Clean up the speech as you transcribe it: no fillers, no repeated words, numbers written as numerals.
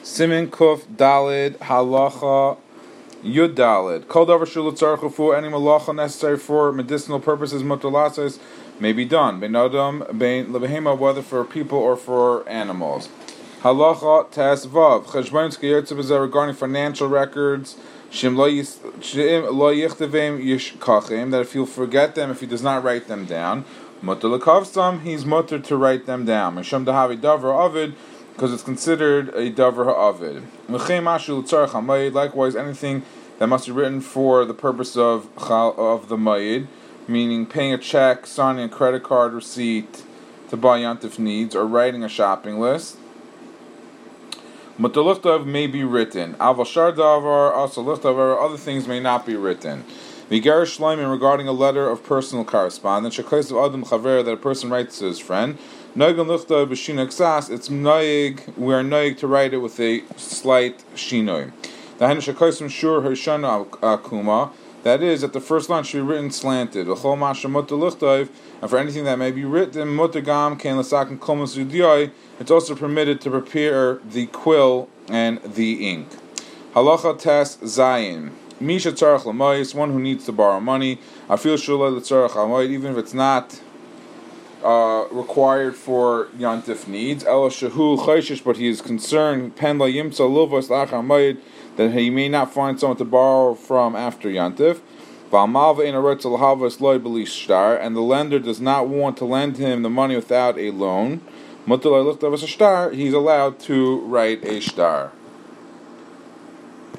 Simin Kuf Dalid Halacha Yud Dalid. Kol davar shelu tzarich for any malacha necessary for medicinal purposes mutalases may be done. Bein adam bein lebehema, whether for people or for animals. Halacha Tes Vav Cheshbon Skiyotze B'Zeh, regarding financial records. Shim lo yichtevim yishkachim, that if he'll forget them, if he does not write them down, mutter lekavsam, he's mutter to write them down. Mishum dahavi davar avid, because it's considered a davar ha'avid. Mechem mashu l'tzarech ha'mayid, likewise anything that must be written for the purpose of the mayid, meaning paying a check, signing a credit card receipt to buy yantif needs, or writing a shopping list. Mutter lichtav may be written. Aval shar davar also lichtav, other things may not be written. Vigar shleimin, regarding a letter of personal correspondence. Shekais of adam chaver, that a person writes to his friend. Noigam lichtav b'shina ksas, it's noig, we are noig to write it with a slight shinoi. Dahen shekaisim shur hershana akuma, that is, that the first line should be written slanted. V'chol masha mutter lichtav, and for anything that may be written, mutter gam ken l'sakin kolmas udiyoi, it's also permitted to prepare the quill and the ink. Halacha Tes Zayin. Misha tzarech l'mayis, one who needs to borrow money. Afil shulay l'tzarech l'mayis, even if it's not required for yantif needs. Ela shehu chayshish, but he is concerned pen la yimtza luvos l'achar mayid, that he may not find someone to borrow from after yantif. V'amalva in a retzel havas loy b'li shtar, and the lender does not want to lend him the money without a loan. He's allowed to write a shtar.